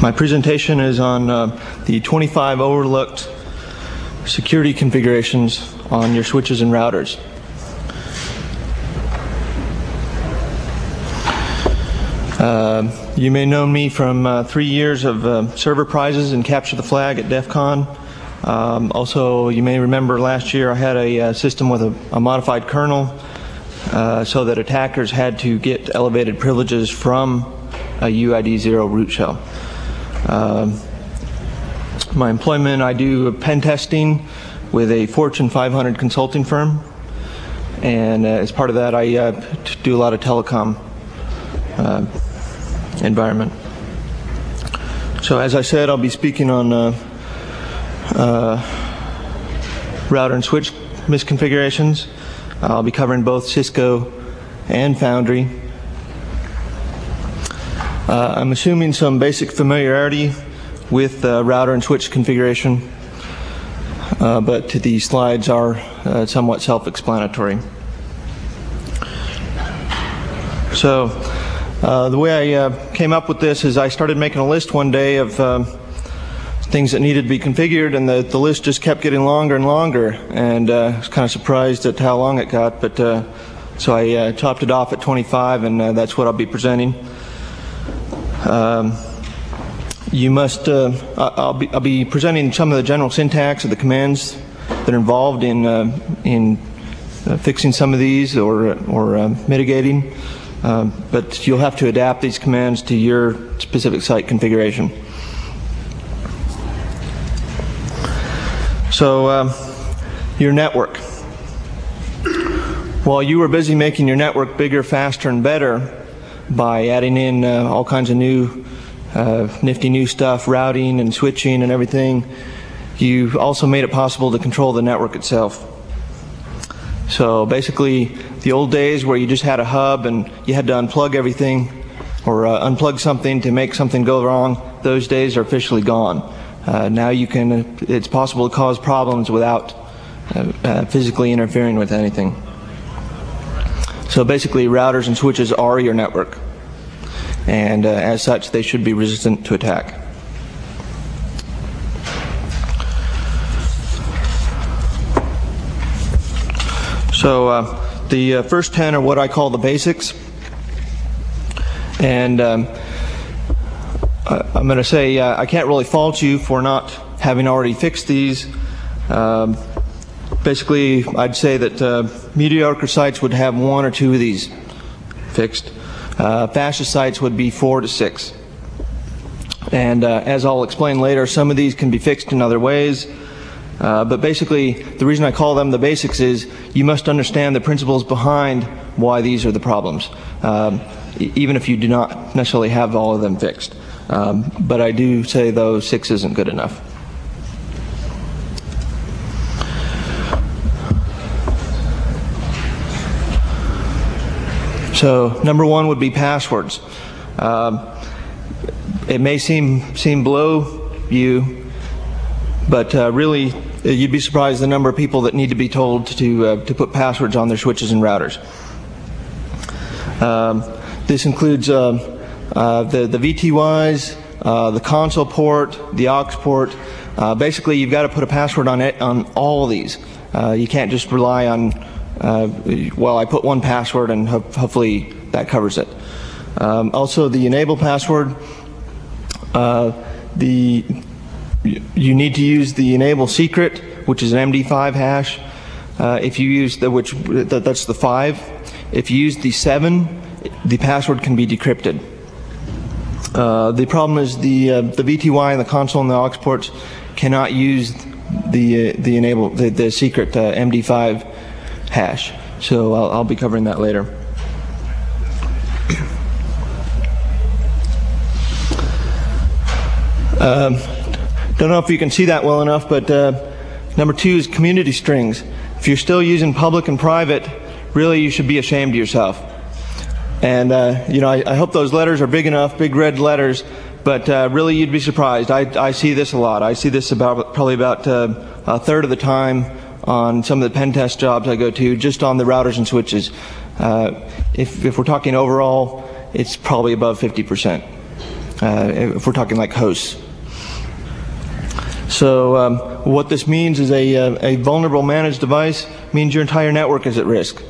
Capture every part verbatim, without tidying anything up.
My presentation is on uh, the twenty-five overlooked security configurations on your switches and routers. Uh, you may know me from uh, three years of uh, server prizes and Capture the Flag at DEF CON. Um, also, you may remember last year I had a uh, system with a, a modified kernel uh, so that attackers had to get elevated privileges from a U I D zero root shell. Uh, my employment, I do pen testing with a Fortune five hundred consulting firm, and uh, as part of that I uh, do a lot of telecom uh, environment. So as I said, I'll be speaking on uh, uh, router and switch misconfigurations. I'll be covering both Cisco and Foundry. Uh, I'm assuming some basic familiarity with uh, router and switch configuration, uh, but the slides are uh, somewhat self-explanatory. So uh, the way I uh, came up with this is I started making a list one day of uh, things that needed to be configured, and the, the list just kept getting longer and longer, and uh, I was kind of surprised at how long it got, but uh, so I uh, chopped it off at twenty-five, and uh, that's what I'll be presenting. Um, you must, uh, I'll, be, I'll be presenting some of the general syntax of the commands that are involved in, uh, in uh, fixing some of these or, or uh, mitigating, uh, but you'll have to adapt these commands to your specific site configuration. So, uh, your network. While you were busy making your network bigger, faster, and better, by adding in uh, all kinds of new uh, nifty new stuff, routing and switching and everything, you also made it possible to control the network itself. So basically, the old days where you just had a hub and you had to unplug everything or uh, unplug something to make something go wrong, those days are officially gone. Uh, now you can, it's possible to cause problems without uh, uh, physically interfering with anything. So basically, routers and switches are your network, and uh, as such, they should be resistant to attack. So uh, the uh, first ten are what I call the basics, and um, I'm going to say uh, I can't really fault you for not having already fixed these. Um, Basically, I'd say that uh, mediocre sites would have one or two of these fixed. Uh, fastest sites would be four to six. And uh, as I'll explain later, some of these can be fixed in other ways. Uh, but basically, the reason I call them the basics is you must understand the principles behind why these are the problems, um, e even if you do not necessarily have all of them fixed. Um, but I do say, though, six isn't good enough. So number one would be passwords. Um, it may seem seem below you, but uh, really you'd be surprised the number of people that need to be told to uh, to put passwords on their switches and routers. Um, this includes uh, uh, the the V T Ys, uh, the console port, the aux port. Uh, basically, you've got to put a password on it on all of these. Uh, you can't just rely on, Uh, well, I put one password and ho hopefully that covers it. Um, also, the enable password, uh, the you need to use the enable secret, which is an M D five hash. Uh, if you use the which that, that's the five. If you use the seven, the password can be decrypted. Uh, the problem is the uh, the V T Y and the console and the aux ports cannot use the uh, the enable the, the secret uh, M D five hash. So I'll, I'll be covering that later. Um, don't know if you can see that well enough, but uh, number two is community strings. If you're still using public and private, really you should be ashamed of yourself. And uh, you know, I, I hope those letters are big enough, big red letters, but uh, really you'd be surprised. I, I see this a lot. I see this about probably about uh, a third of the time on some of the pen test jobs I go to, just on the routers and switches. Uh, if, if we're talking overall, it's probably above fifty percent. uh, if we're talking like hosts. So um, what this means is a, a vulnerable managed device means your entire network is at risk.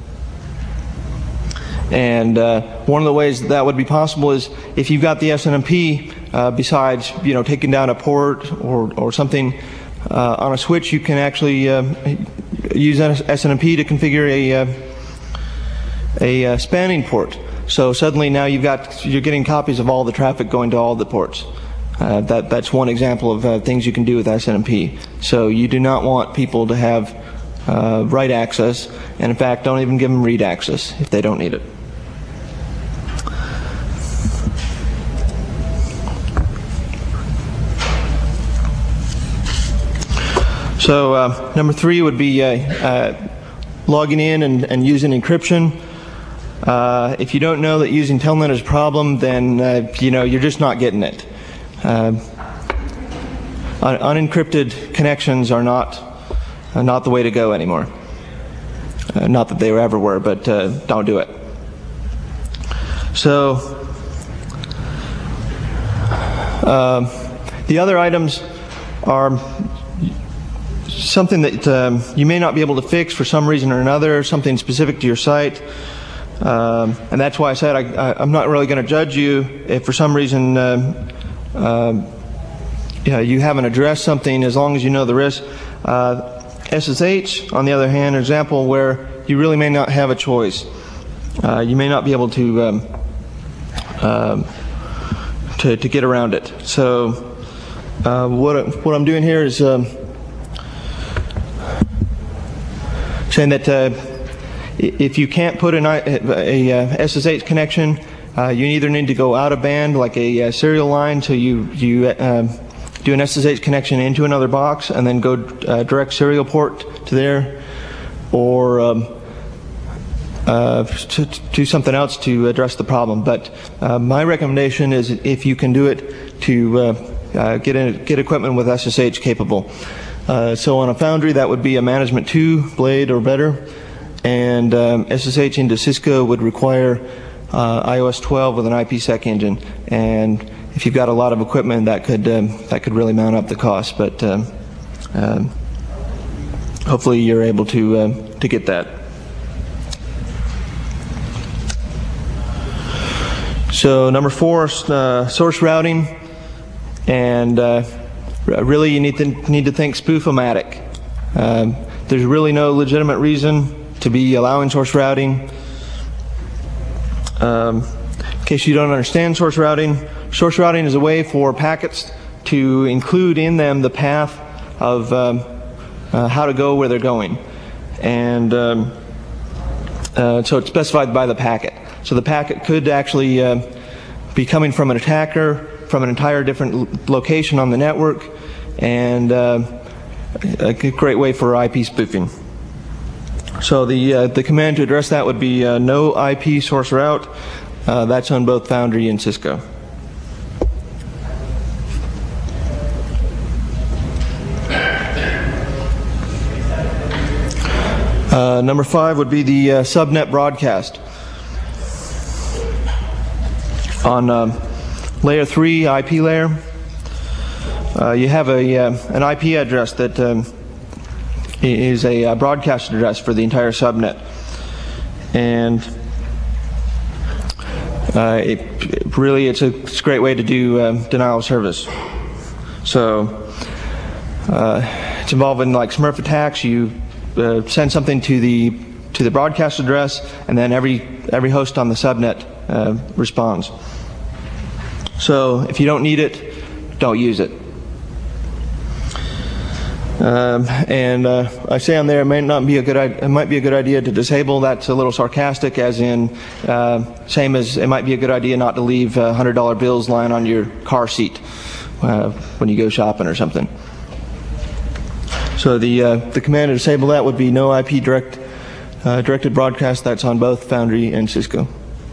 And uh, one of the ways that, that would be possible is if you've got the S N M P, uh, besides you know taking down a port or, or something uh, on a switch, you can actually uh, use S N M P to configure a, uh, a uh, spanning port. So suddenly now you've got, you're getting copies of all the traffic going to all the ports. Uh, that, that's one example of uh, things you can do with S N M P. So you do not want people to have uh, write access, and in fact don't even give them read access if they don't need it. So uh, number three would be uh, uh, logging in and, and using encryption. Uh, if you don't know that using Telnet is a problem, then uh, you know you're just not getting it. Uh, un unencrypted connections are not uh, not the way to go anymore. Uh, not that they ever were, but uh, don't do it. So uh, the other items are something that um, you may not be able to fix for some reason or another, something specific to your site. Um, and that's why I said I, I, I'm not really going to judge you if for some reason uh, uh, you know, you haven't addressed something, as long as you know the risk. Uh, S S H, on the other hand, an example where you really may not have a choice. Uh, you may not be able to, um, um, to to get around it. So uh, what what I'm doing here is um, saying that uh, if you can't put an, a, a, a S S H connection, uh, you either need to go out of band like a, a serial line, so you you uh, do an S S H connection into another box and then go uh, direct serial port to there, or um, uh, to, to do something else to address the problem. But uh, my recommendation is, if you can do it, to uh, uh, get in, get equipment with S S H capable. Uh, so on a Foundry, that would be a Management two blade or better, and um, S S H into Cisco would require uh, i O S twelve with an IPsec engine. And if you've got a lot of equipment, that could um, that could really mount up the cost. But um, um, hopefully, you're able to uh, to get that. So number four, uh, source routing, and uh, really you need to need to think spoof-o-matic. Um, there's really no legitimate reason to be allowing source routing. Um, in case you don't understand source routing, source routing is a way for packets to include in them the path of um, uh, how to go where they're going, and um, uh, so it's specified by the packet. So the packet could actually uh, be coming from an attacker from an entire different location on the network, and uh, a great way for I P spoofing. So the uh, the command to address that would be uh, no I P source route. Uh, that's on both Foundry and Cisco. Uh, number five would be the uh, subnet broadcast. On um, layer three, I P layer, uh, you have a uh, an I P address that um, is a uh, broadcast address for the entire subnet, and uh, it, it really it's a, it's a great way to do uh, denial of service. So uh, it's involving like Smurf attacks. You uh, send something to the to the broadcast address, and then every every host on the subnet uh, responds. So if you don't need it, don't use it. Um, and uh, I say on there, it might not be a good. It might be a good idea to disable. That's a little sarcastic, as in uh, same as it might be a good idea not to leave uh, hundred dollar bills lying on your car seat uh, when you go shopping or something. So the uh, the command to disable that would be no I P direct uh, directed broadcast. That's on both Foundry and Cisco.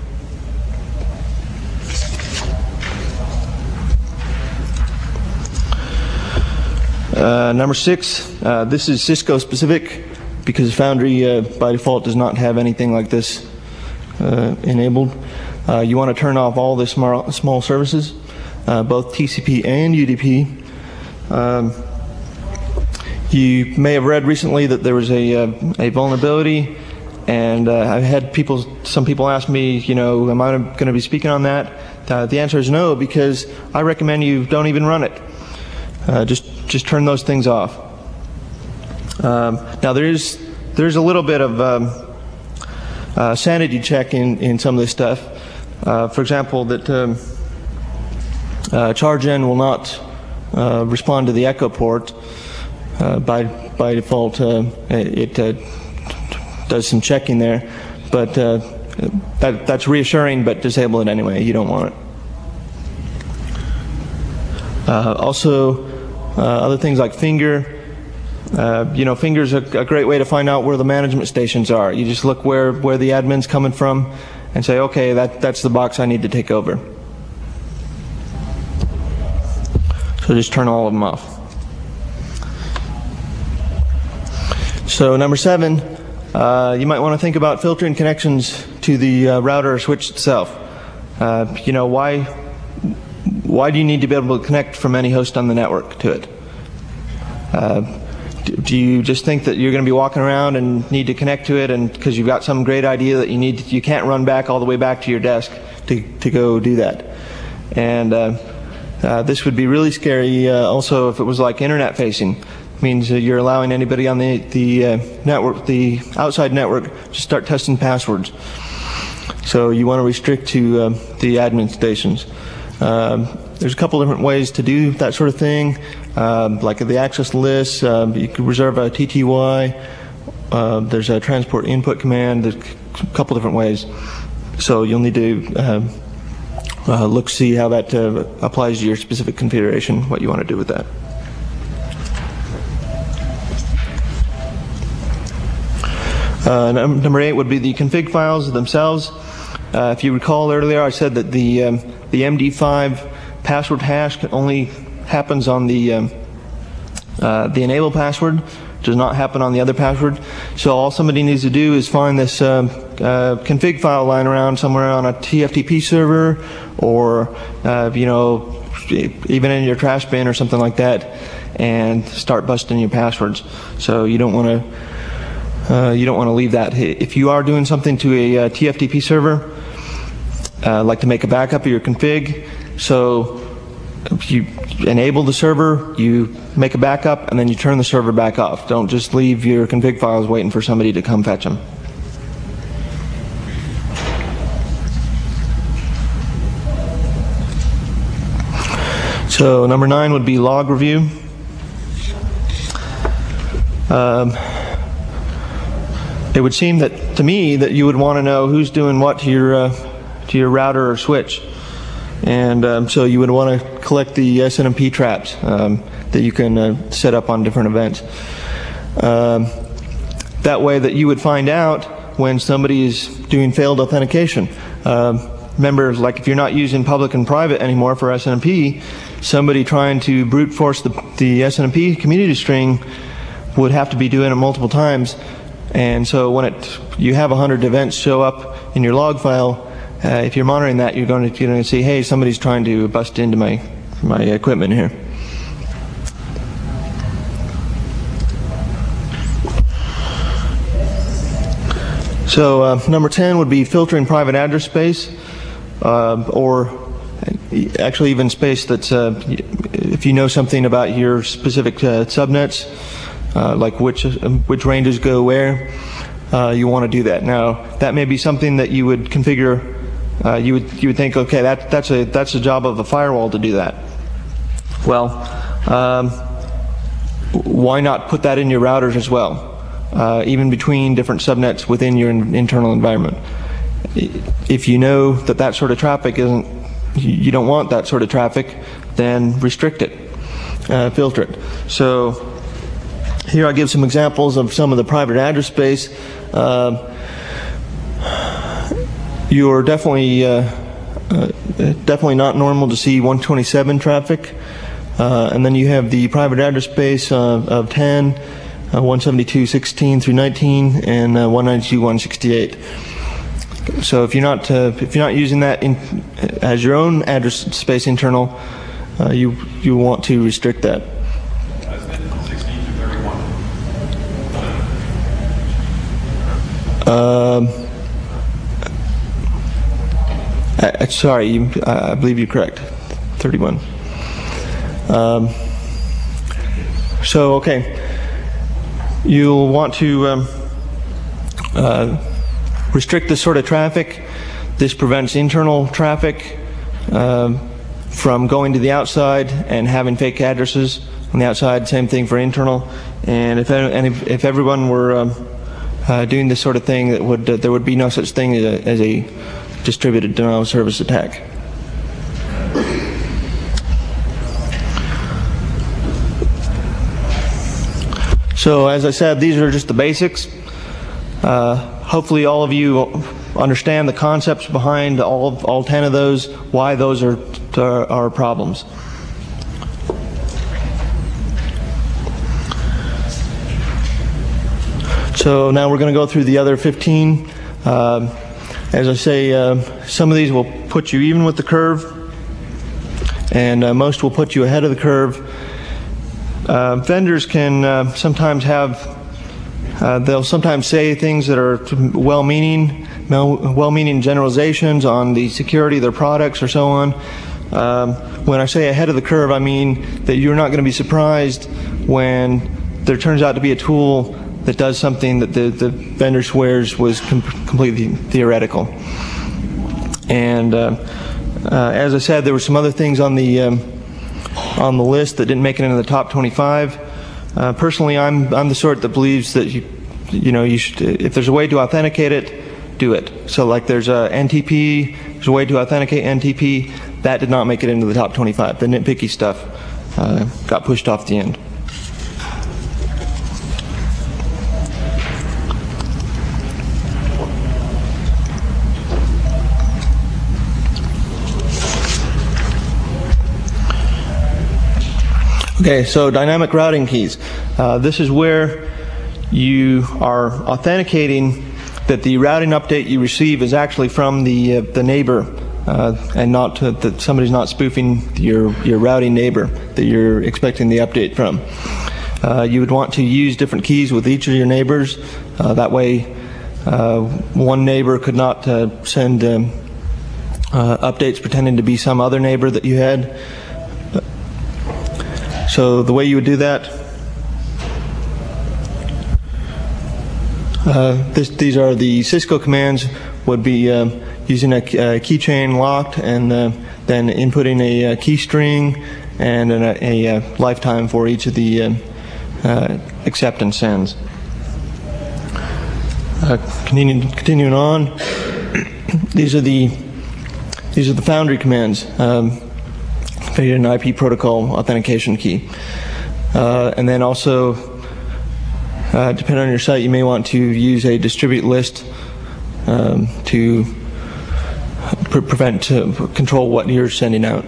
Uh, number six, uh, this is Cisco specific, because Foundry uh, by default does not have anything like this uh, enabled. Uh, you want to turn off all the small, small services. uh, both T C P and U D P. Um, you may have read recently that there was a, uh, a vulnerability, and uh, I've had people, some people ask me, you know, am I going to be speaking on that? Uh, the answer is no, because I recommend you don't even run it. Uh, just just turn those things off. Um, now there is there's a little bit of um, uh, sanity check in in some of this stuff. Uh, for example, that um, uh, CharGen will not uh, respond to the echo port uh, by by default. Uh, it uh, does some checking there, but uh, that that's reassuring. But disable it anyway. You don't want it. Uh, also, uh, other things like Finger. Uh, you know, Finger's a, a great way to find out where the management stations are. You just look where, where the admin's coming from and say, okay, that, that's the box I need to take over. So just turn all of them off. So number seven, uh, you might want to think about filtering connections to the uh, router or switch itself. Uh, you know, why, why do you need to be able to connect from any host on the network to it? Uh, Do you just think that you're going to be walking around and need to connect to it, and because you've got some great idea that you need, to, you can't run back all the way back to your desk to to go do that? And uh, uh, this would be really scary. Uh, also, if it was like internet facing, it means that you're allowing anybody on the the uh, network, the outside network, to start testing passwords. So you want to restrict to uh, the admin stations. Um, There's a couple different ways to do that sort of thing, um, like the access list. Um, you can reserve a T T Y. Uh, there's a transport input command. There's a couple different ways. So you'll need to uh, uh, look, see how that uh, applies to your specific configuration, what you want to do with that. Uh, num number eight would be the config files themselves. Uh, if you recall earlier, I said that the um, the M D five password hash only happens on the um, uh, the enable password, does not happen on the other password. So all somebody needs to do is find this um, uh, config file lying around somewhere on a T F T P server, or uh, you know, even in your trash bin or something like that, and start busting your passwords. So you don't want to uh, you don't want to leave that. If you are doing something to a uh, T F T P server, uh, like to make a backup of your config. So you enable the server, you make a backup, and then you turn the server back off. Don't just leave your config files waiting for somebody to come fetch them. So number nine would be log review. Um, it would seem that to me that you would want to know who's doing what to your uh, to your router or switch. And um, so you would want to collect the S N M P traps um, that you can uh, set up on different events. Um, that way that you would find out when somebody is doing failed authentication. Um, remember, like if you're not using public and private anymore for S N M P, somebody trying to brute force the, the S N M P community string would have to be doing it multiple times. And so when it, you have one hundred events show up in your log file, Uh, if you're monitoring that, you're going to, you're going to see, hey, somebody's trying to bust into my my equipment here. So uh, number ten would be filtering private address space, uh, or actually even space that's, uh, if you know something about your specific uh, subnets, uh, like which which ranges go where, uh, you want to do that. Now that may be something that you would configure. Uh, you would you would think, okay, that that's a that's a job of the firewall to do that. Well, um, why not put that in your routers as well, uh, even between different subnets within your in internal environment? If you know that that sort of traffic isn't, you don't want that sort of traffic, then restrict it, uh, filter it. So here I give some examples of some of the private address space. Uh, You're definitely uh, uh, definitely not normal to see one twenty-seven traffic, uh, and then you have the private address space uh, of ten, uh, one seventy-two dot sixteen through nineteen, and uh, one ninety-two dot one sixty-eight. So if you're not uh, if you're not using that in, as your own address space internal, uh, you you want to restrict that. Um, I, I, sorry, you, I, I believe you're correct. thirty-one. Um, so okay, you'll want to um, uh, restrict this sort of traffic. This prevents internal traffic uh, from going to the outside and having fake addresses on the outside. Same thing for internal. And if and if, if everyone were um, uh, doing this sort of thing, that would uh, there would be no such thing as a, as a distributed denial of service attack. So as I said, these are just the basics. Uh, hopefully all of you understand the concepts behind all, all ten of those, why those are, are, are problems. So now we're going to go through the other fifteen. Uh, as I say, uh, some of these will put you even with the curve, and uh, most will put you ahead of the curve. Uh, vendors can uh, sometimes have, uh, they'll sometimes say things that are well-meaning, well-meaning generalizations on the security of their products or so on. Um, when I say ahead of the curve, I mean that you're not going to be surprised when there turns out to be a tool that does something that the, the vendor swears was com completely theoretical. And uh, uh, as I said, there were some other things on the um, on the list that didn't make it into the top twenty-five. Uh, personally, I'm I'm the sort that believes that you you know you should, if there's a way to authenticate it, do it. So like there's a N T P, there's a way to authenticate N T P. That did not make it into the top twenty-five. The nitpicky stuff uh, got pushed off the end. Okay, so dynamic routing keys. Uh, this is where you are authenticating that the routing update you receive is actually from the uh, the neighbor, uh, and not uh, that somebody's not spoofing your your routing neighbor that you're expecting the update from. Uh, you would want to use different keys with each of your neighbors. Uh, that way, uh, one neighbor could not uh, send um, uh, updates pretending to be some other neighbor that you had. So the way you would do that, uh, this, these are the Cisco commands, would be uh, using a, a keychain locked and uh, then inputting a, a key string and a, a, a lifetime for each of the uh, uh, accept and sends. Uh, continuing, continuing on, these are the these are the Foundry commands. Um, create an I P protocol authentication key. Uh, and then also, uh, depending on your site, you may want to use a distribute list um, to pre prevent, to control what you're sending out.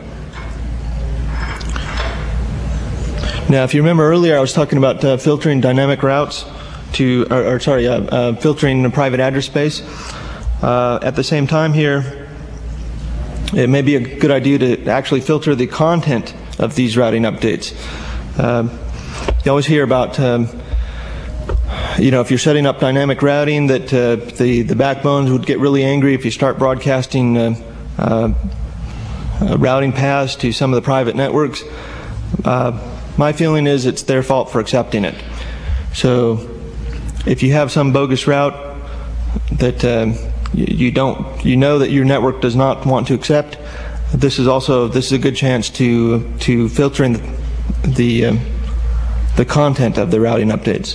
Now, if you remember earlier, I was talking about uh, filtering dynamic routes to, or, or sorry, uh, uh, filtering the private address space. Uh, at the same time here, it may be a good idea to actually filter the content of these routing updates. Um, you always hear about, um, you know, if you're setting up dynamic routing, that uh, the, the backbones would get really angry if you start broadcasting uh, uh, uh, routing paths to some of the private networks. Uh, my feeling is it's their fault for accepting it. So if you have some bogus route that um, you don't, you know that your network does not want to accept, this is also, this is a good chance to to filter in the the, um, the content of the routing updates.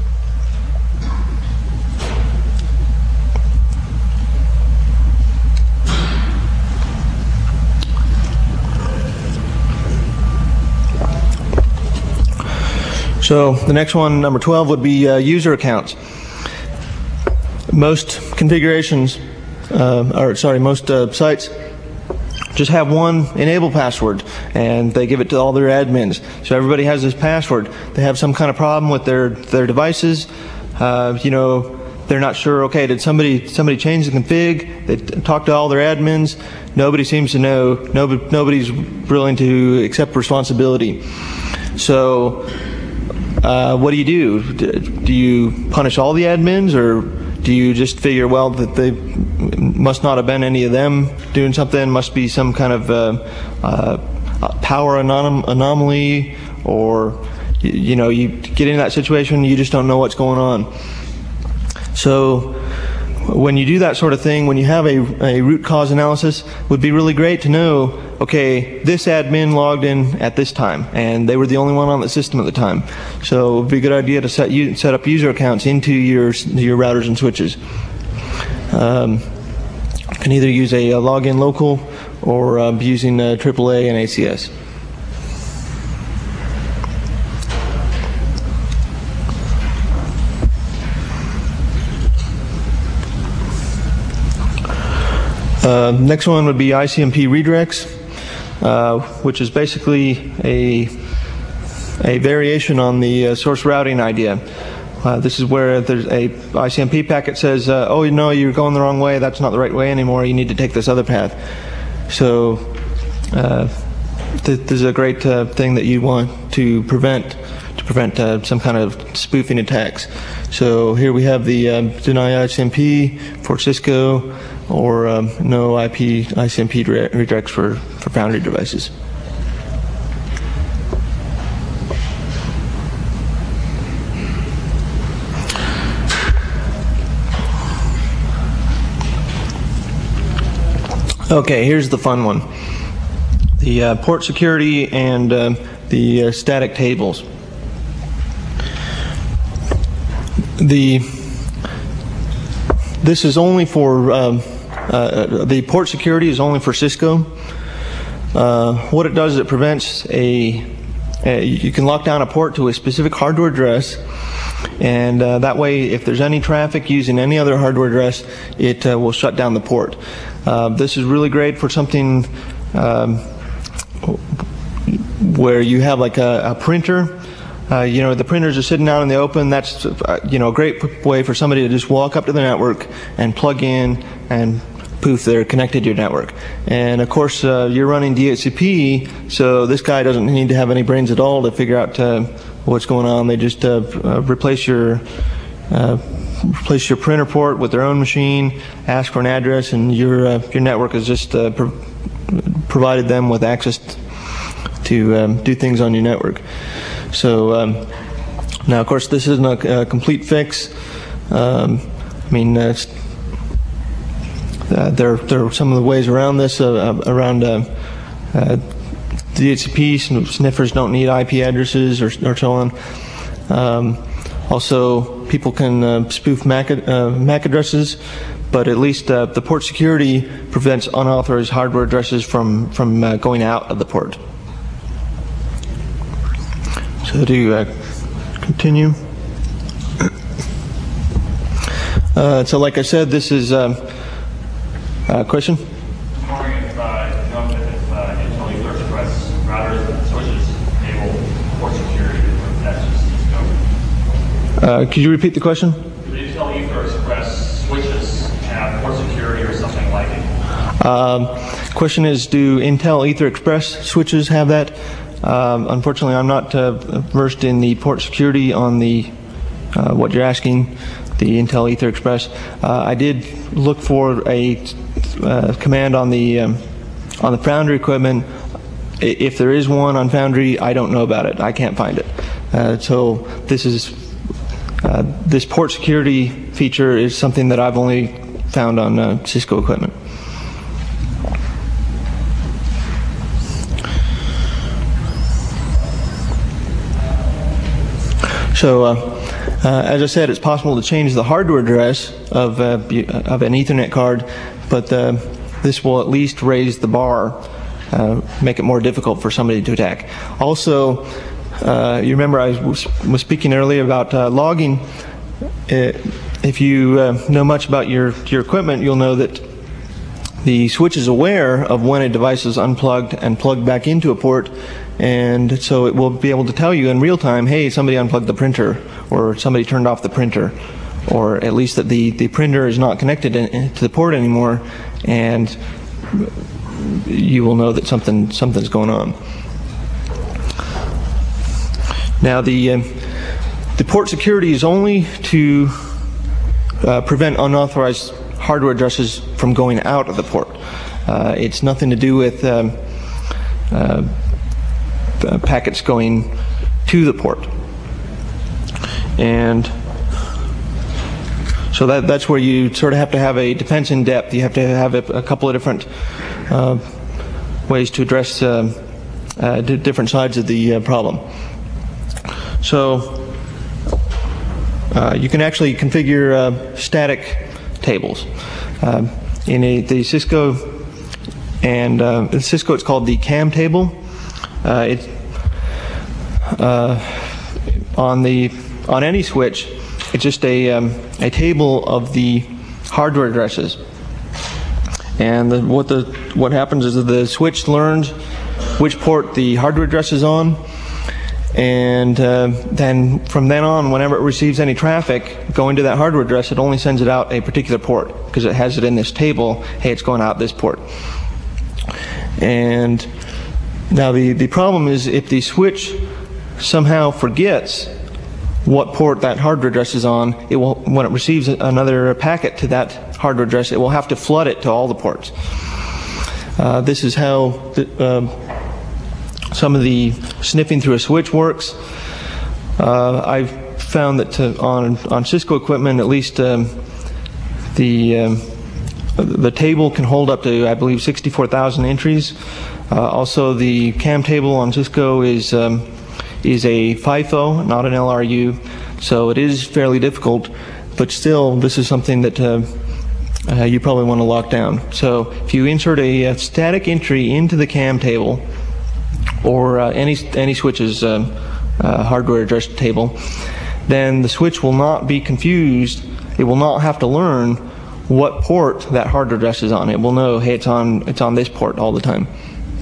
So the next one, number twelve, would be uh, user accounts. Most configurations, uh, or sorry, most uh, sites just have one enable password, and they give it to all their admins. So everybody has this password. They have some kind of problem with their their devices. Uh, you know, they're not sure, okay, did somebody somebody change the config? They talked to all their admins. Nobody seems to know. Nobody, nobody's willing to accept responsibility. So uh, what do you do? Do you punish all the admins, or do you just figure, well, that they must not have been any of them doing something, must be some kind of uh, uh, power anom anomaly, or, you know, you get into that situation, you just don't know what's going on. So when you do that sort of thing, when you have a, a root cause analysis, it would be really great to know, okay, this admin logged in at this time, and they were the only one on the system at the time. So it would be a good idea to set, you, set up user accounts into your, your routers and switches. Um, you can either use a, a login local or uh, using uh, triple A and A C S. Uh, next one would be I C M P redirects, uh, which is basically a, a variation on the uh, source routing idea. Uh, this is where there's a I C M P packet says, uh, oh, you know, you're going the wrong way, that's not the right way anymore, you need to take this other path. So uh, th this is a great uh, thing that you want to prevent, to prevent uh, some kind of spoofing attacks. So here we have the um, deny I C M P for Cisco, or um, no I P I C M P redirects for, for Foundry devices. Okay, here's the fun one. The uh, port security and uh, the uh, static tables. The This is only for um, Uh, the port security is only for Cisco. Uh, what it does is it prevents a, a, you can lock down a port to a specific hardware address, and uh, that way if there's any traffic using any other hardware address, it uh, will shut down the port. Uh, this is really great for something um, where you have like a, a printer. Uh, you know, the printers are sitting out in the open. That's, uh, you know, a great way for somebody to just walk up to the network and plug in, and poof, they're connected to your network. And of course, uh, you're running D H C P, so this guy doesn't need to have any brains at all to figure out uh, what's going on. They just uh, uh, replace your uh, replace your printer port with their own machine, ask for an address, and your uh, your network has just uh, pro provided them with access to um, do things on your network. So um, now, of course, this isn't a, a complete fix. Um, I mean, uh, uh, there, there are some of the ways around this. Uh, around uh, uh, D H C P, sniffers don't need I P addresses, or, or so on. Um, also, people can uh, spoof M A C, uh, M A C addresses, but at least uh, the port security prevents unauthorized hardware addresses from from uh, going out of the port. So to uh, continue, uh, so like I said, this is um, a question. I'm wondering if uh, you know if uh, Intel Ether Express routers and switches enable port security, or that's just Cisco. Uh, could you repeat the question? Do Intel Ether Express switches have port security or something like it? Um, question is, do Intel Ether Express switches have that? Um, unfortunately, I'm not uh, versed in the port security on the uh, what you're asking, the Intel Ether Express. Uh, I did look for a uh, command on the um, on the Foundry equipment. If there is one on Foundry, I don't know about it. I can't find it. Uh, so this is uh, this port security feature is something that I've only found on uh, Cisco equipment. So, uh, uh, as I said, it's possible to change the hardware address of, uh, of an Ethernet card, but uh, this will at least raise the bar, uh, make it more difficult for somebody to attack. Also, uh, you remember I was, was speaking earlier about uh, logging. Uh, if you uh, know much about your, your equipment, you'll know that the switch is aware of when a device is unplugged and plugged back into a port, and so it will be able to tell you in real time, hey, somebody unplugged the printer, or somebody turned off the printer, or at least that the, the printer is not connected in, to the port anymore, and you will know that something something's going on. Now, the uh, the port security is only to uh, prevent unauthorized hardware addresses from going out of the port. Uh, it's nothing to do with um, uh, packets going to the port. And so that that's where you sort of have to have a defense in depth. You have to have a, a couple of different uh, ways to address uh, uh, different sides of the uh, problem. So uh, you can actually configure uh, static tables. Uh, in a, the Cisco and uh, in Cisco, it's called the CAM table. Uh, it uh, on the on any switch, it's just a um, a table of the hardware addresses. And the, what the what happens is that the switch learns which port the hardware address is on, and uh, then from then on, whenever it receives any traffic going to that hardware address, it only sends it out a particular port because it has it in this table. Hey, it's going out this port. And now the the problem is if the switch somehow forgets what port that hardware address is on, it will, when it receives another packet to that hardware address, it will have to flood it to all the ports. Uh, this is how the, uh, some of the sniffing through a switch works. Uh, I've found that to, on on Cisco equipment, at least um, the um, the table can hold up to, I believe, sixty-four thousand entries. Uh, also, the CAM table on Cisco is um, is a FIFO, not an L R U, so it is fairly difficult, but still this is something that uh, uh, you probably want to lock down. So if you insert a, a static entry into the CAM table or uh, any any switch's um, uh, hardware address table, then the switch will not be confused. It will not have to learn what port that hardware address is on. It will know, hey, it's on it's on this port all the time.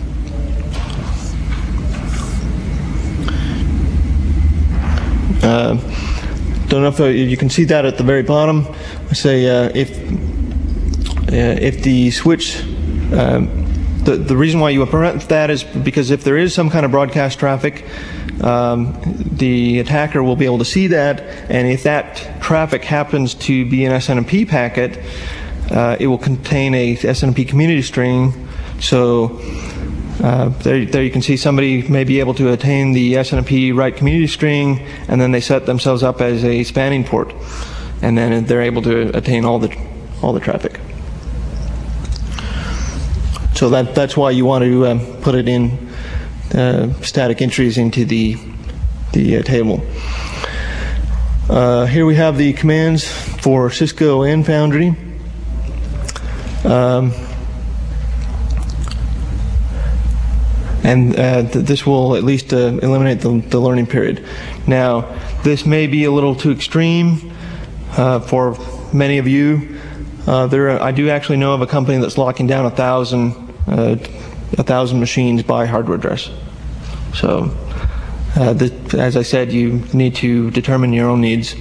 Uh, don't know if uh, you can see that at the very bottom. I say uh, if uh, if the switch, um, the the reason why you would prevent that is because if there is some kind of broadcast traffic, um, the attacker will be able to see that, and if that traffic happens to be an S N M P packet, uh, it will contain a S N M P community string. So Uh, there, there you can see somebody may be able to attain the S N M P right community string, and then they set themselves up as a spanning port, and then they're able to attain all the all the traffic. So that that's why you want to um, put it in uh, static entries into the the uh, table. Uh, here we have the commands for Cisco and Foundry. Um, And uh, th this will at least uh, eliminate the, the learning period. Now, this may be a little too extreme uh, for many of you. Uh, there, are, I do actually know of a company that's locking down a thousand, uh, a thousand machines by hardware address. So, uh, this, as I said, you need to determine your own needs.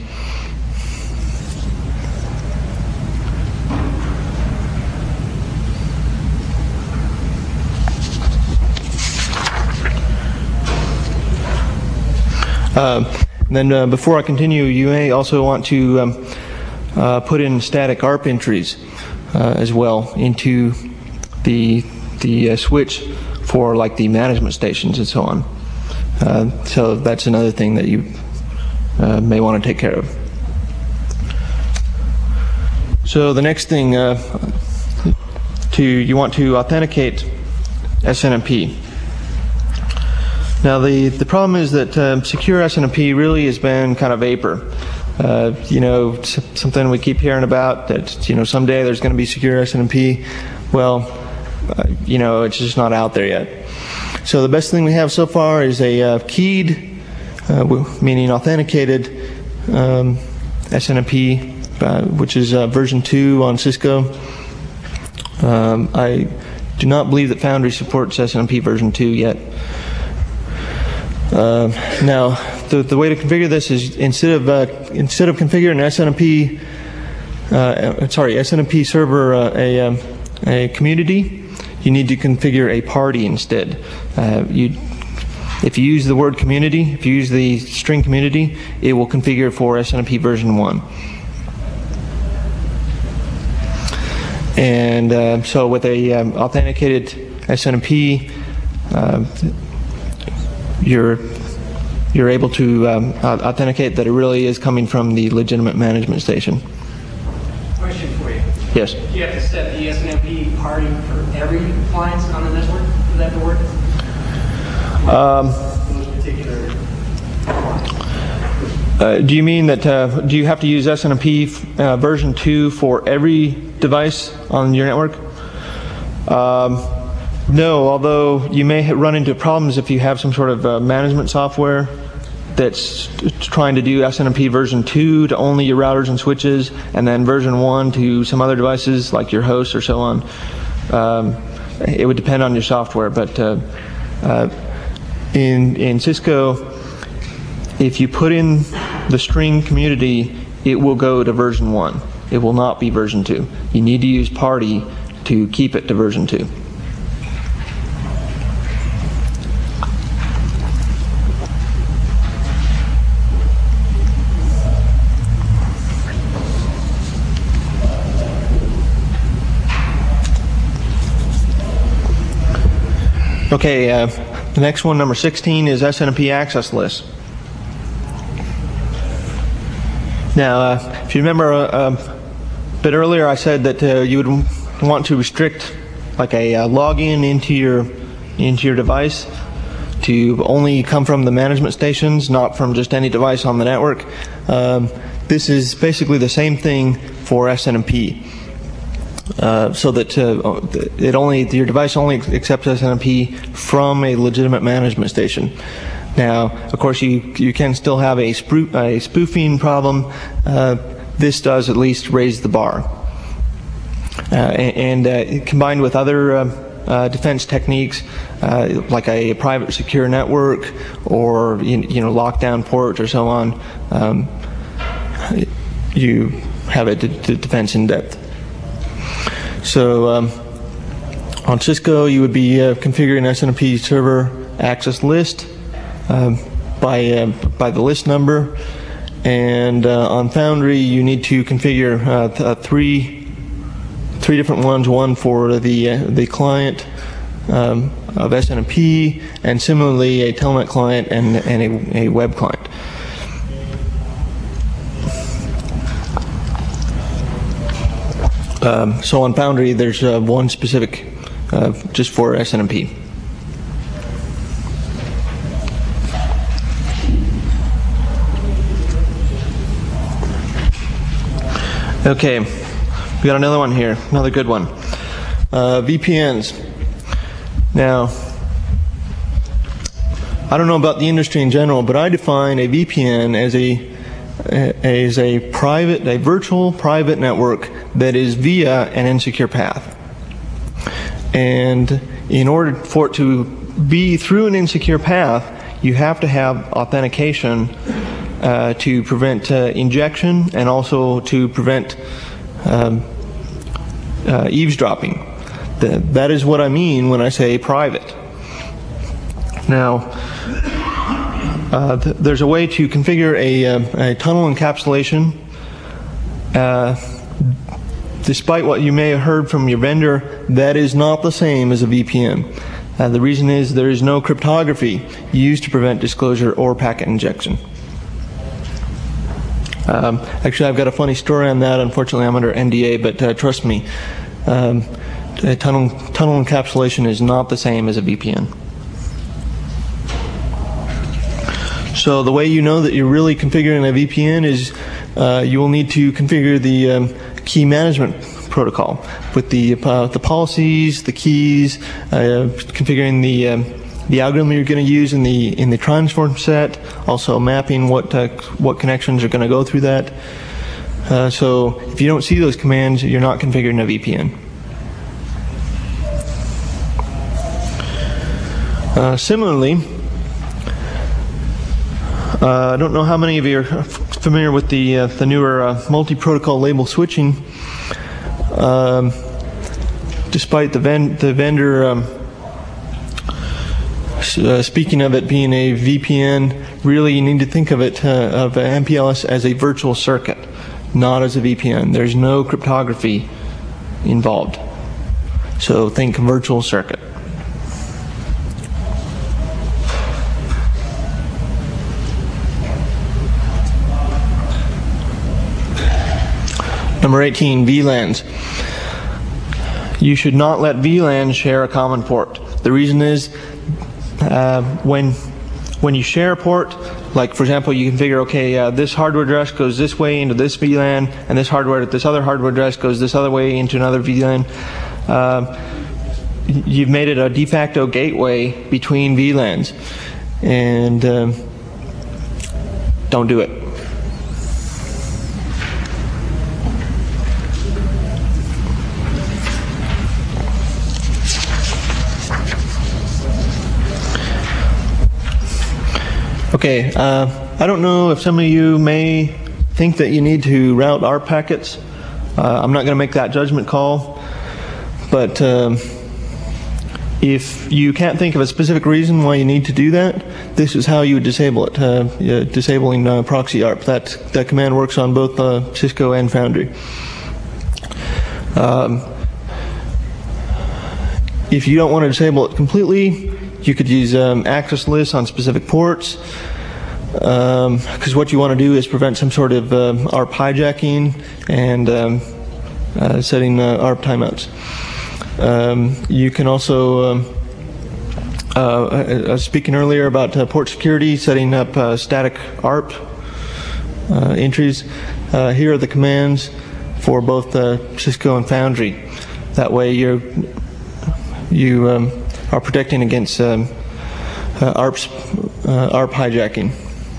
Uh, then uh, before I continue, you may also want to um, uh, put in static A R P entries uh, as well into the the uh, switch for like the management stations and so on. Uh, so that's another thing that you uh, may want to take care of. So the next thing, uh, to you want to authenticate S N M P. Now the, the problem is that um, secure S N M P really has been kind of vapor. Uh, you know, something we keep hearing about that, you know, someday there's going to be secure S N M P. Well, uh, you know, it's just not out there yet. So the best thing we have so far is a uh, keyed, uh, meaning authenticated um, S N M P, uh, which is uh, version two on Cisco. Um, I do not believe that Foundry supports S N M P version two yet. Uh, now, the, the way to configure this is instead of uh, instead of configuring S N M P, uh, sorry, S N M P server uh, a um, a community, you need to configure a party instead. Uh, you, if you use the word community, if you use the string community, it will configure for S N M P version one. And uh, so, with a um, authenticated S N M P, uh, you're you're able to um, authenticate that it really is coming from the legitimate management station. Question for you. Yes. Do you have to set the S N M P party for every appliance on the network for that to work? Um, Those particular. uh, do you mean that? Uh, do you have to use S N M P uh, version two for every device on your network? Um, No, although you may run into problems if you have some sort of uh, management software that's trying to do S N M P version two to only your routers and switches, and then version one to some other devices like your hosts or so on. Um, it would depend on your software, but uh, uh, in, in Cisco, if you put in the string community, it will go to version one. It will not be version two. You need to use party to keep it to version two. Okay, uh, the next one, number sixteen, is S N M P access list. Now, uh, if you remember uh, a bit earlier, I said that uh, you would want to restrict like a uh, login into your into your device to only come from the management stations, not from just any device on the network. Um, this is basically the same thing for S N M P. Uh, so that uh, it only your device only accepts S N M P from a legitimate management station. Now, of course, you you can still have a, spoo a spoofing problem. Uh, this does at least raise the bar, uh, and, and uh, combined with other uh, uh, defense techniques uh, like a private secure network or you, you know lockdown port or so on, um, you have a d d defense in depth. So um, on Cisco, you would be uh, configuring S N M P server access list um, by uh, by the list number, and uh, on Foundry, you need to configure uh, th uh, three three different ones. One for the uh, the client um, of S N M P, and similarly a Telnet client and and a, a web client. Um, so on Foundry, there's uh, one specific uh, just for S N M P. Okay, we got another one here, another good one. Uh, V P Ns. Now, I don't know about the industry in general, but I define a V P N as a is a private, a virtual private network that is via an insecure path. And in order for it to be through an insecure path, you have to have authentication uh, to prevent uh, injection and also to prevent um, uh, eavesdropping. The, that is what I mean when I say private. Now, Uh, th there's a way to configure a, uh, a tunnel encapsulation. Uh, despite what you may have heard from your vendor, that is not the same as a V P N. Uh, the reason is there is no cryptography used to prevent disclosure or packet injection. Um, actually, I've got a funny story on that. Unfortunately, I'm under N D A, but uh, trust me, um, a tunnel, tunnel encapsulation is not the same as a V P N. So the way you know that you're really configuring a V P N is uh, you will need to configure the um, key management protocol with the uh, the policies, the keys, uh, configuring the um, the algorithm you're going to use in the in the transform set, also mapping what uh, what connections are going to go through that. Uh, so if you don't see those commands, you're not configuring a V P N. Uh, similarly, Uh, I don't know how many of you are familiar with the uh, the newer uh, multi-protocol label switching. Um, despite the, ven the vendor um, uh, speaking of it being a V P N, really you need to think of it uh, of M P L S as a virtual circuit, not as a V P N. There's no cryptography involved. So think virtual circuit. Number eighteen, V LANs. You should not let V LANs share a common port. The reason is uh, when when you share a port, like for example, you configure, okay, uh, this hardware address goes this way into this V LAN, and this hardware, this other hardware address goes this other way into another V LAN. Uh, you've made it a de facto gateway between V LANs, and um, don't do it. Okay, uh, I don't know if some of you may think that you need to route A R P packets. Uh, I'm not going to make that judgment call, but um, if you can't think of a specific reason why you need to do that, this is how you would disable it. Uh, yeah, disabling uh, proxy A R P. That, that command works on both uh, Cisco and Foundry. Um, if you don't want to disable it completely, you could use um, access lists on specific ports, because um, what you want to do is prevent some sort of uh, A R P hijacking and um, uh, setting uh, A R P timeouts. Um, you can also, um, uh, I was speaking earlier about uh, port security, setting up uh, static A R P uh, entries. Uh, here are the commands for both uh, Cisco and Foundry. That way you're, you um, are protecting against um, uh, A R P, uh, A R P hijacking.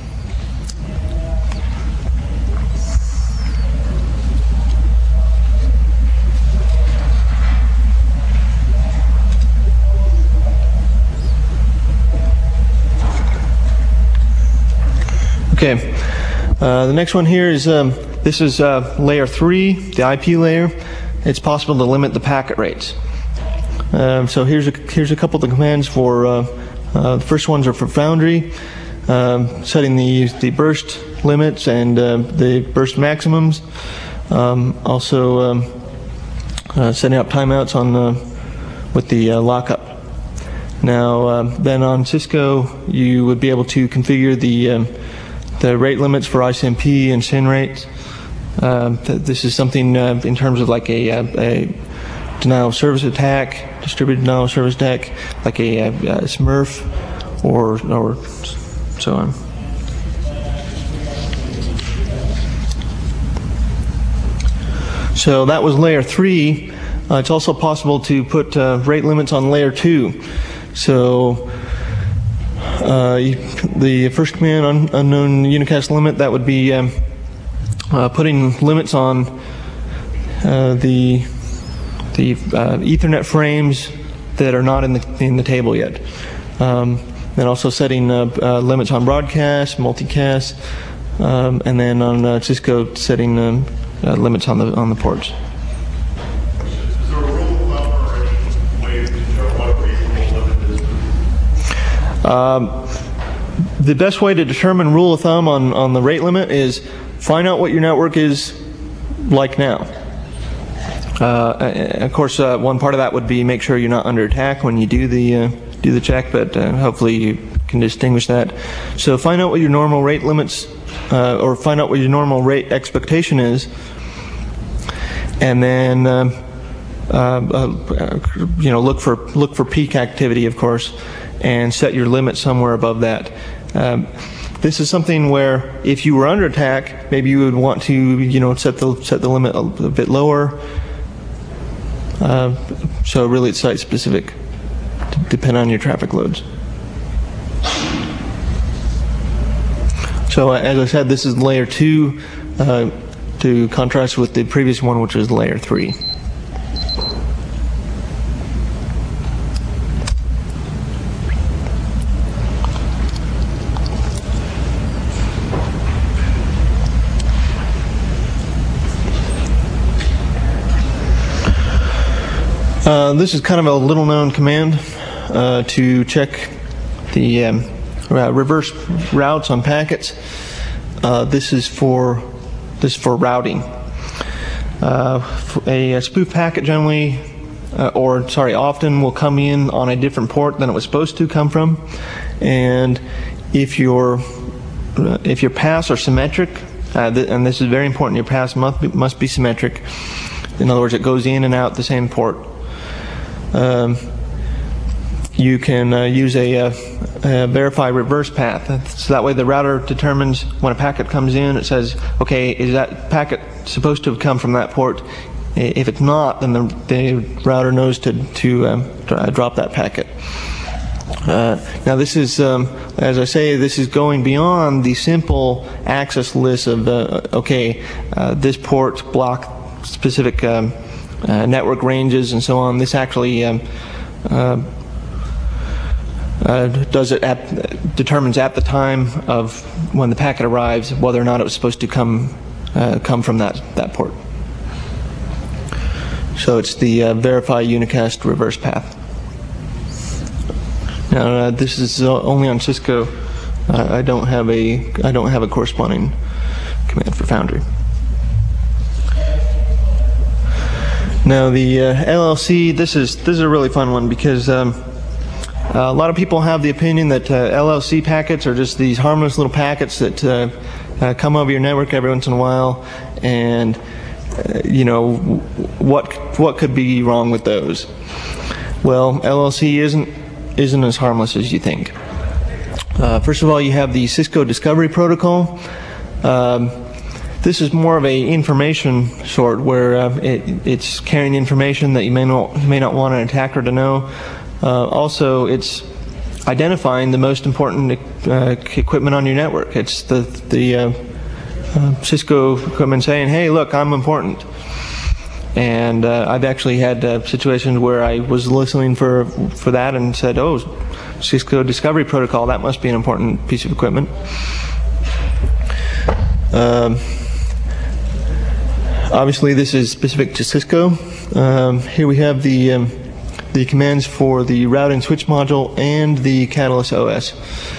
Okay, uh, the next one here is, um, this is uh, layer three, the I P layer. It's possible to limit the packet rates. Um, so here's a, here's a couple of the commands for, uh, uh, the first ones are for Foundry, um, setting the, the burst limits and uh, the burst maximums. Um, also um, uh, setting up timeouts on the, with the uh, lockup. Now uh, then on Cisco you would be able to configure the um, the rate limits for I C M P and S Y N rates. Uh, th this is something uh, in terms of like a, a, a denial of service attack, distributed denial of service attack, like a, a, a Smurf or, or so on. So that was layer three. Uh, it's also possible to put uh, rate limits on layer two. So uh, you, the first command, un, unknown unicast limit, that would be um, uh, putting limits on uh, the the uh, Ethernet frames that are not in the in the table yet. Um, and also setting uh, uh, limits on broadcast, multicast, um, and then on uh, Cisco setting um, uh, limits on the on the ports. Is there a rule of thumb or any way to determine what a reasonable limit is? Um, the best way to determine rule of thumb on on the rate limit is find out what your network is like now. Uh, of course, uh, one part of that would be make sure you're not under attack when you do the uh, do the check, but uh, hopefully you can distinguish that. So find out what your normal rate limits, uh, or find out what your normal rate expectation is, and then um, uh, uh, you know look for look for peak activity, of course, and set your limit somewhere above that. Um, This is something where if you were under attack, maybe you would want to, you know, set the set the limit a, a bit lower. Uh, so really, it's site specific, depending on your traffic loads. So uh, as I said, this is layer two, uh, to contrast with the previous one, which was layer three. Uh, this is kind of a little known command uh, to check the um, uh, reverse routes on packets. Uh, this is for this is for routing. Uh, a, a spoof packet generally, uh, or sorry, often will come in on a different port than it was supposed to come from, and if your uh, if your paths are symmetric, uh, th and this is very important, your paths must be, must be symmetric. In other words, it goes in and out the same port. Um, you can uh, use a, a, a verify reverse path. So that way the router determines when a packet comes in, it says, okay, is that packet supposed to have come from that port? If it's not, then the, the router knows to, to um, drop that packet. Uh, now this is, um, as I say, this is going beyond the simple access list of, uh, okay, uh, this port block specific um, uh, network ranges and so on. This actually um, uh, uh, does it at, determines at the time of when the packet arrives whether or not it was supposed to come uh, come from that that port. So it's the uh, verify unicast reverse path. Now uh, this is uh, only on Cisco. Uh, I don't have a I don't have a corresponding command for Foundry. Now the uh, L L C, this is this is a really fun one because um, a lot of people have the opinion that uh, L L C packets are just these harmless little packets that uh, uh, come over your network every once in a while, and uh, you know what what could be wrong with those? Well, L L C isn't isn't as harmless as you think. Uh, first of all, you have the Cisco Discovery Protocol. Um, This is more of a information sort where uh, it, it's carrying information that you may not may not want an attacker to know. Uh, also, it's identifying the most important uh, equipment on your network. It's the the uh, uh, Cisco equipment saying, "Hey, look, I'm important." And uh, I've actually had uh, situations where I was listening for for that and said, "Oh, Cisco Discovery Protocol, that must be an important piece of equipment." Um, Obviously, this is specific to Cisco. Um, here we have the um, the commands for the route and switch module and the Catalyst O S.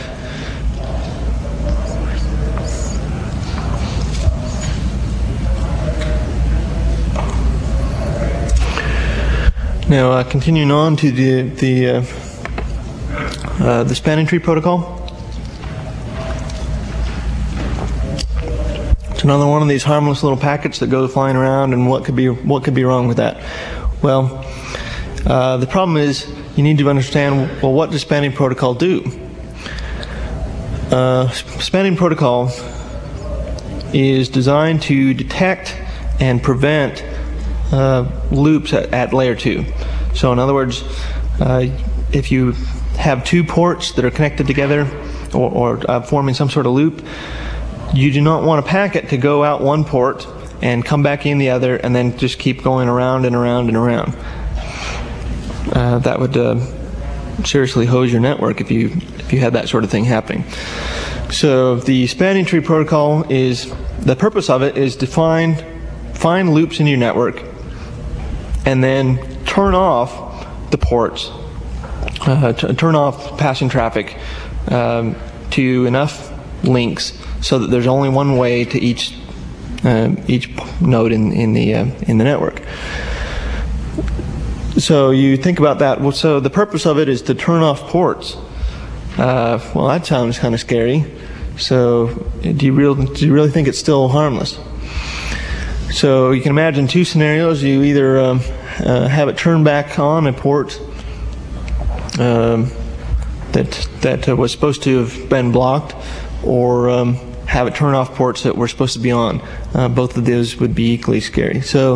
Now, uh, continuing on to the the uh, uh, the spanning tree protocol. It's another one of these harmless little packets that go flying around, and what could be what could be wrong with that? Well, uh, the problem is you need to understand, well, what does spanning protocol do? Uh, spanning protocol is designed to detect and prevent uh, loops at, at layer two. So in other words, uh, if you have two ports that are connected together or, or uh, forming some sort of loop, you do not want a packet to go out one port and come back in the other and then just keep going around and around and around. Uh, that would uh, seriously hose your network if you if you had that sort of thing happening. So the spanning tree protocol is, the purpose of it is to find find loops in your network and then turn off the ports, uh, t turn off passing traffic um, to enough links so that there's only one way to each um, each node in in the uh, in the network. So you think about that. Well, so the purpose of it is to turn off ports. Uh, well, that sounds kind of scary. So do you really do you really think it's still harmless? So you can imagine two scenarios. You either um, uh, have it turn back on a port um, that that uh, was supposed to have been blocked, or um, have it turn off ports that were supposed to be on. Uh, both of those would be equally scary. So,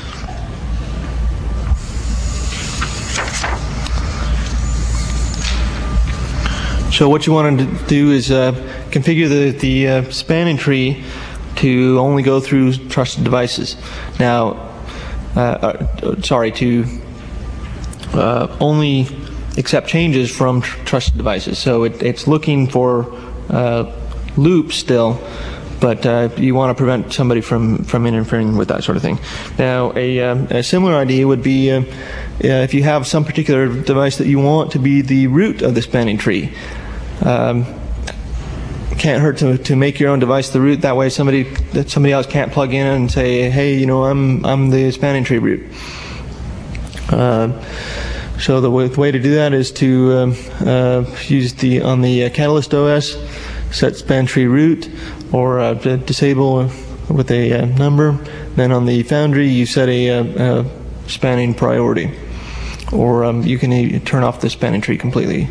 so what you want to do is uh, configure the, the uh, spanning tree to only go through trusted devices. Now, uh, uh, sorry, to uh, only accept changes from tr trusted devices. So it, it's looking for uh, loops still, but uh, you want to prevent somebody from, from interfering with that sort of thing. Now, a, um, a similar idea would be uh, uh, if you have some particular device that you want to be the root of the spanning tree. Um, can't hurt to, to make your own device the root. That way, somebody that somebody else can't plug in and say, "Hey, you know, I'm I'm the spanning tree root." Uh, so the way, the way to do that is to um, uh, use the on the uh, Catalyst O S, set span tree root, or uh, disable with a uh, number. Then on the Foundry, you set a, uh, uh, spanning priority, or um, you can uh, turn off the spanning tree completely.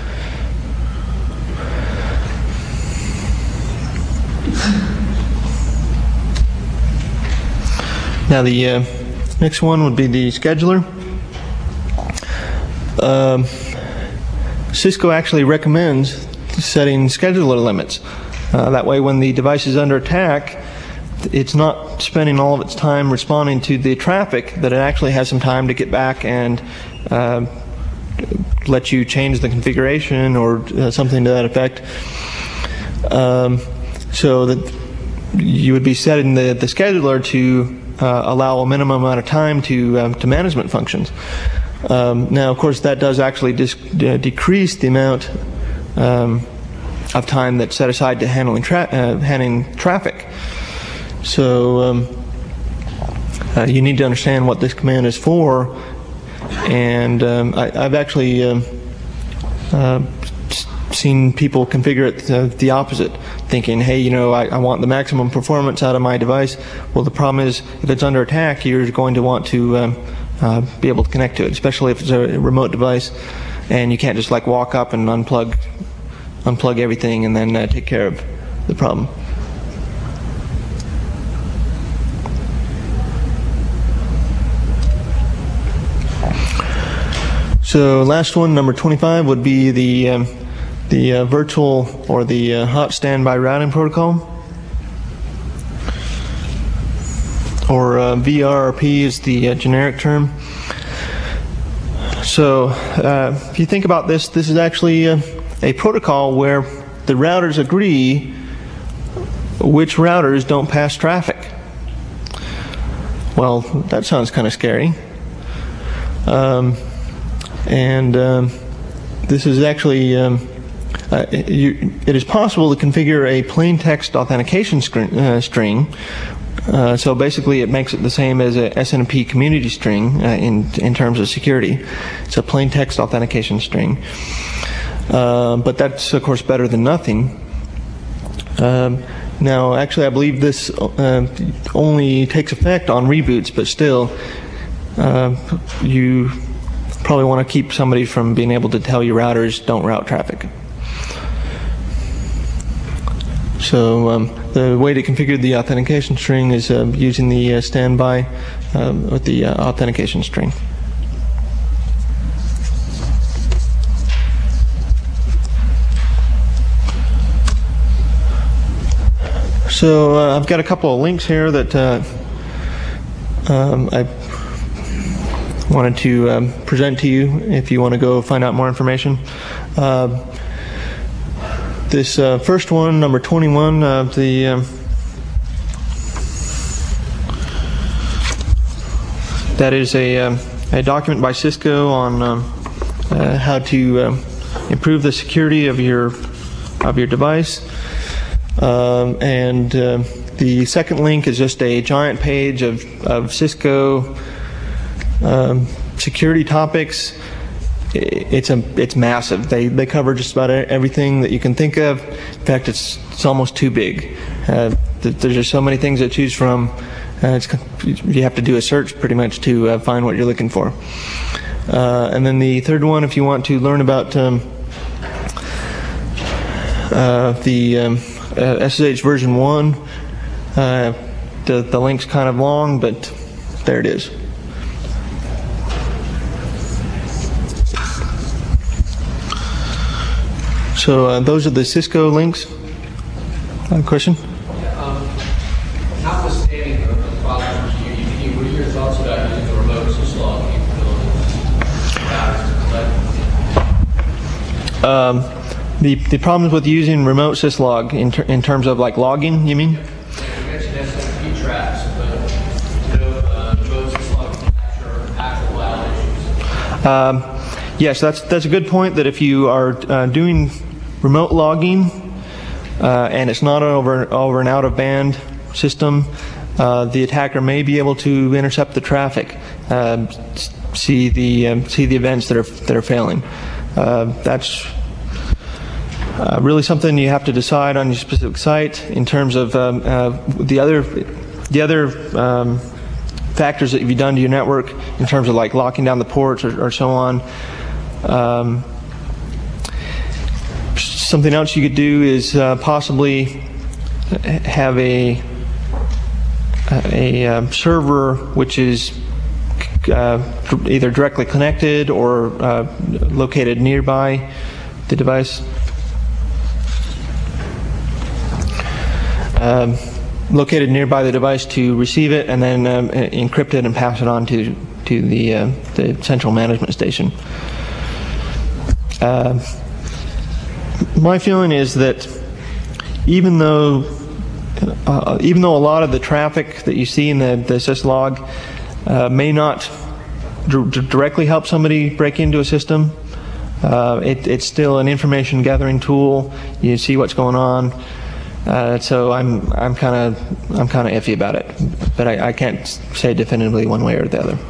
Now the uh, next one would be the scheduler. Um, Cisco actually recommends setting scheduler limits. Uh, that way when the device is under attack, it's not spending all of its time responding to the traffic, that it actually has some time to get back and uh, let you change the configuration or uh, something to that effect. Um, so that you would be setting the, the scheduler to uh, allow a minimum amount of time to, um, to management functions. Um, now, of course, that does actually dis uh, decrease the amount um, of time that's set aside to handling, tra uh, handling traffic. So um, uh, you need to understand what this command is for, and um, I, I've actually um, uh, seen people configure it uh, the opposite, thinking, hey, you know, I, I want the maximum performance out of my device. Well, the problem is, if it's under attack, you're going to want to um, uh, be able to connect to it, especially if it's a remote device, and you can't just like walk up and unplug, unplug everything and then uh, take care of the problem. So last one, number twenty-five, would be the um, the uh, virtual or the uh, hot standby routing protocol, or uh, V R R P is the uh, generic term. So uh, if you think about this, this is actually uh, a protocol where the routers agree which routers don't pass traffic. Well, that sounds kind of scary. Um, and um, this is actually um, uh, you, it is possible to configure a plain text authentication screen, uh, string. Uh, so basically, it makes it the same as a S N M P community string uh, in in terms of security. It's a plain text authentication string, uh, but that's of course better than nothing. Um, now, actually, I believe this uh, only takes effect on reboots, but still, uh, you probably want to keep somebody from being able to tell your routers don't route traffic. So um, the way to configure the authentication string is uh, using the uh, standby um, with the uh, authentication string. So uh, I've got a couple of links here that uh, um, I wanted to um, present to you if you want to go find out more information. Uh, this uh, first one, number twenty-one, uh, the um, that is a, um, a document by Cisco on um, uh, how to um, improve the security of your of your device. Um, and uh, the second link is just a giant page of, of Cisco um, security topics. It's a it's massive. They they cover just about everything that you can think of. In fact, it's it's almost too big. Uh, there's just so many things to choose from. Uh, it's, you have to do a search pretty much to uh, find what you're looking for. Uh, and then the third one, if you want to learn about um, uh, the um, Uh, S S H version one, uh, the, the link's kind of long, but there it is. So uh, those are the Cisco links. Uh, question? Um, notwithstanding the problems you, you, what are your thoughts about using the remote syslog capability? Um, The, the problems with using remote syslog in, ter in terms of like logging, you mean? You mentioned S N P traps, but no uh, remote syslog to capture actual outages. Um, yes, that's that's a good point. That if you are uh, doing remote logging uh, and it's not over over an out of band system, uh, the attacker may be able to intercept the traffic, uh, see the um, see the events that are that are failing. Uh, that's Uh, really something you have to decide on your specific site in terms of um, uh, the other the other um, factors that you've done to your network in terms of like locking down the ports or, or so on. Um, something else you could do is uh, possibly have a a um, server which is uh, either directly connected or uh, located nearby the device. Um, located nearby the device to receive it and then um, encrypt it and pass it on to to the uh, the central management station. Uh, my feeling is that even though uh, even though a lot of the traffic that you see in the the syslog uh, may not d directly help somebody break into a system, uh, it, it's still an information gathering tool. You see what's going on. Uh, so I'm I'm kind of I'm kind of iffy about it, but I, I can't say definitively one way or the other.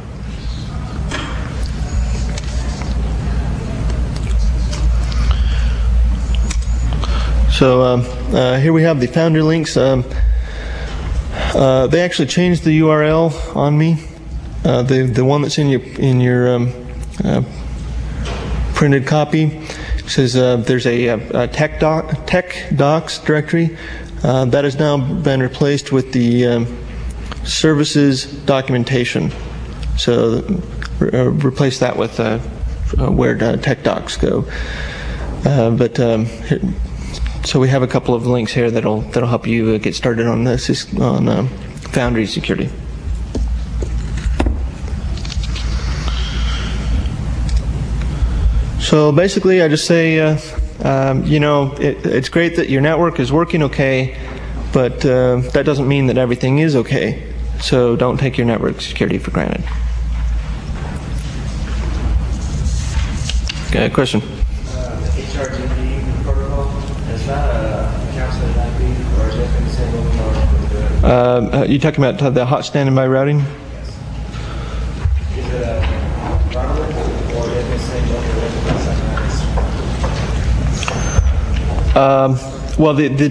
So um, uh, here we have the Foundry links. Um, uh, they actually changed the U R L on me. Uh, the the one that's in your in your um, uh, printed copy. It says uh, there's a, a tech, doc, tech docs directory uh, that has now been replaced with the um, services documentation. So uh, replace that with uh, uh, where uh, tech docs go. Uh, but um, here, so we have a couple of links here that'll that'll help you uh, get started on this on um, Foundry security. So basically, I just say, uh, um, you know, it, it's great that your network is working okay, but uh, that doesn't mean that everything is okay. So don't take your network security for granted. Okay, question? Uh, the H R T P protocol, is that a encapsulated I P or is it in the same local network? Uh, you talking about the hot standby routing? Yes. Is it a router or is it the same local network? Um, well, the, the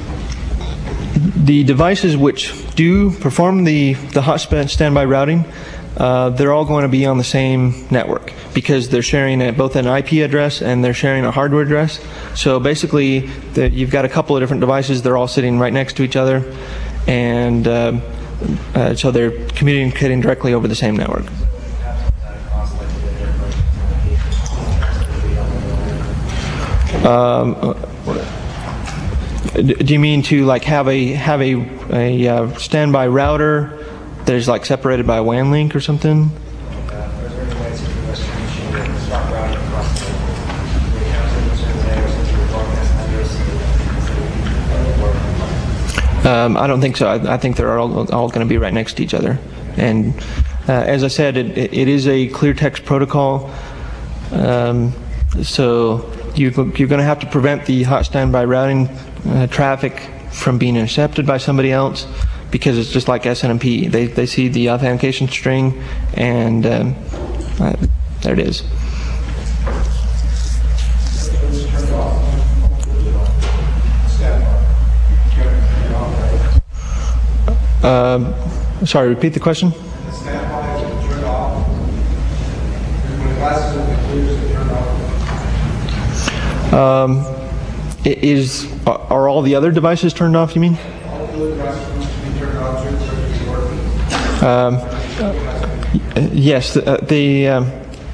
the devices which do perform the the hot standby routing, uh, they're all going to be on the same network because they're sharing a, both an I P address and they're sharing a hardware address. So basically, the, you've got a couple of different devices. They're all sitting right next to each other, and uh, uh, so they're communicating directly over the same network. Um, do you mean to like have a have a a uh, standby router that is like separated by a W A N link or something? Um, I don't think so. I, I think they're all, all going to be right next to each other. And uh, as I said, it, it is a clear text protocol. Um, so you, you're going to have to prevent the hot standby routing uh, traffic from being intercepted by somebody else, because it's just like S N M P. They, they see the authentication string, and um, uh, there it is. Um, sorry, repeat the question. Um, is are all the other devices turned off? You mean? Um, yes. The, uh, the um,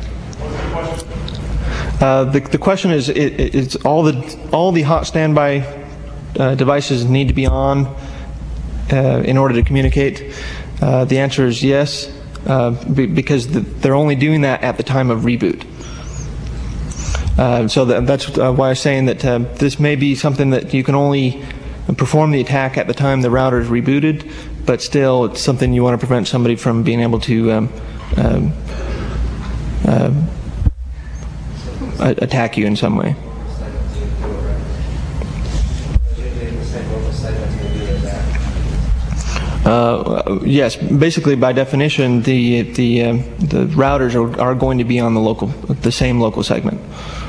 uh, the the question is: it, it's all the all the hot standby uh, devices need to be on uh, in order to communicate. Uh, the answer is yes, uh, be, because the, they're only doing that at the time of reboot. Uh, so that, that's uh, why I was saying that uh, this may be something that you can only perform the attack at the time the router is rebooted, but still it's something you want to prevent somebody from being able to um, um, uh, attack you in some way. Uh, yes, basically by definition, the the um, the routers are, are going to be on the local, the same local segment.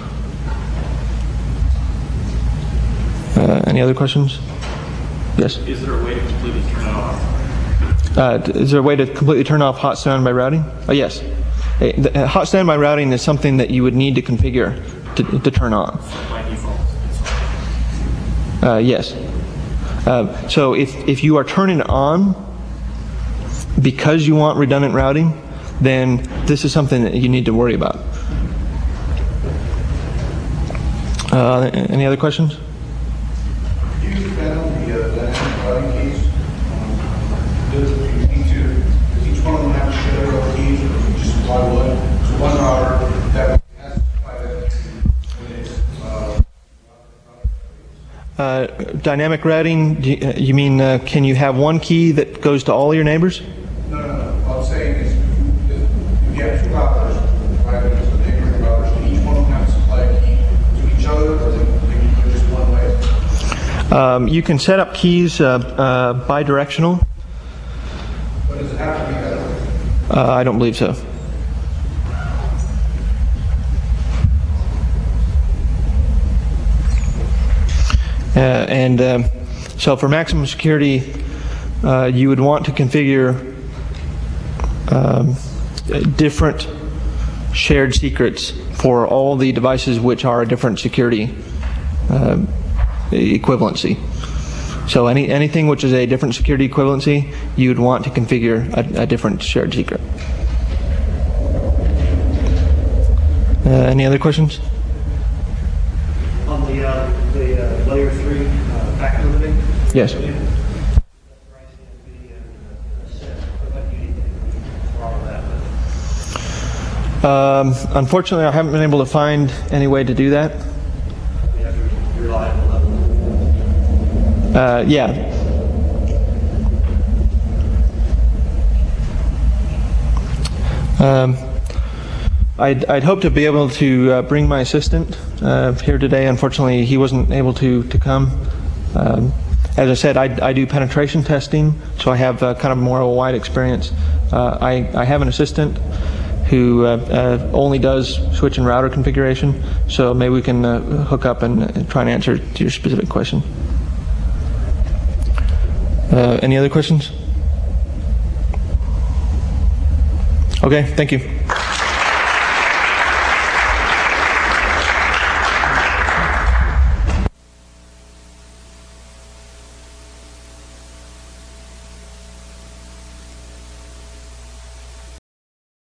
Uh, any other questions? Yes. Is there a way to completely turn it off? Uh, is there a way to completely turn off hot standby routing? Oh, yes. Uh, the, uh, hot standby routing is something that you would need to configure to, to turn on. By default. Uh, yes. Uh, so if, if you are turning it on because you want redundant routing, then this is something that you need to worry about. Uh, any other questions? Do you found the uh, dynamic routing keys? Um, does, do you need to, does each one of them have to share their own keys, or do you just supply one? So one router that has to supply that when it's uh, Uh, dynamic routing, do you, uh, you mean uh, can you have one key that goes to all your neighbors? No, no, no. What I'm saying is, if if you have two routers, right, there's a neighboring routers, do each one of them have to supply a key to each other, or do they go just one way? Um, you can set up keys uh, uh, bi-directional. But does it have to be that way? Uh, I don't believe so. Uh, and um, so for maximum security, uh, you would want to configure um, different shared secrets for all the devices which are a different security uh, equivalency. So any anything which is a different security equivalency, you'd want to configure a, a different shared secret. Uh, any other questions? On the, uh, the uh, layer three uh, packet limiting? Yes. Um, unfortunately, I haven't been able to find any way to do that. Uh, yeah. Um, I'd, I'd hope to be able to uh, bring my assistant uh, here today. Unfortunately, he wasn't able to, to come. Um, as I said, I, I do penetration testing, so I have uh, kind of more of a wide experience. Uh, I, I have an assistant who uh, uh, only does switch and router configuration, so maybe we can uh, hook up and, and try and answer to your specific question. Uh, any other questions? Okay, thank you.